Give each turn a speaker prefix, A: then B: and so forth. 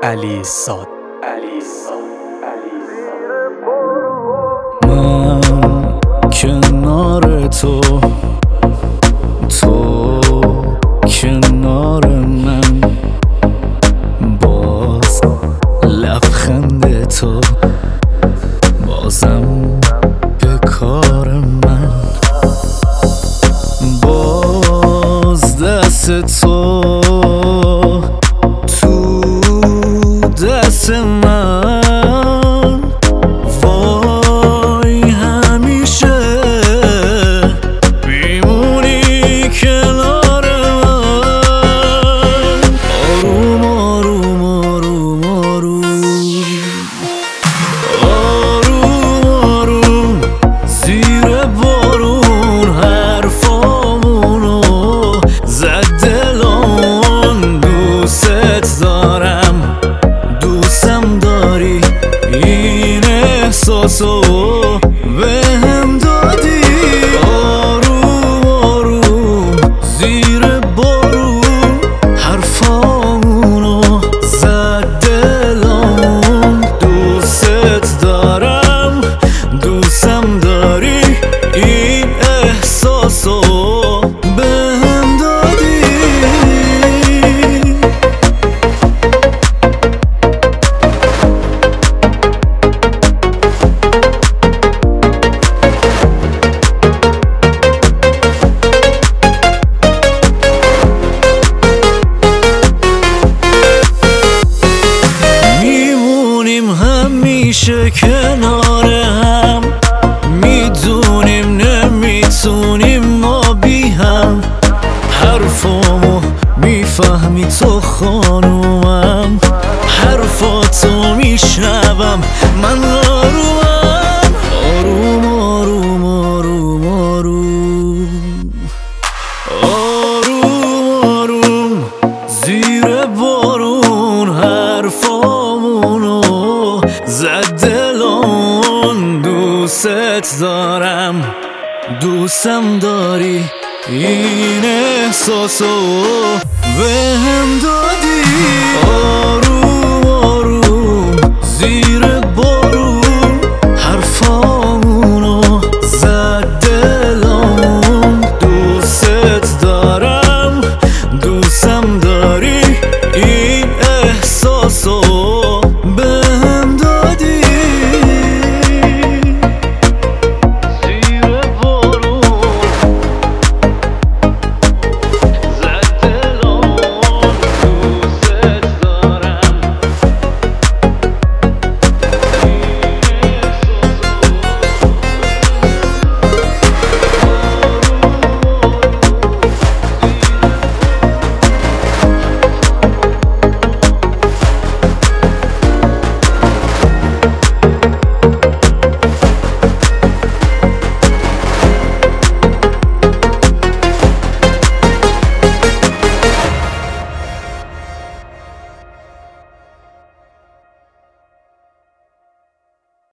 A: علی صاد.
B: من کنار تو کنار من، باز لبخند تو بازم به کار من، باز دست تو دست من، وای همیشه بیمونی کنار من. آروم آروم آروم آروم آروم زیر بارون حرفامونو زد دلم. دوست دارم، دوستم داری، این احساسو بهم دادی. آروم آروم زیر بارون حرفامونو زد دلم. دوست دارم، دوستم داری، این احساسو بهم دادی. همیشه کنار هم، میدونیم نمیتونیم ما بی هم. حرفامو میفهمی تو خانومم، حرفاتو میشنوم من. آرومم آروم آروم آروم آروم آروم آروم زیر بارون حرفامونو زد دلم. دوست دارم، دوستم داری، این احساسو بهم دادی.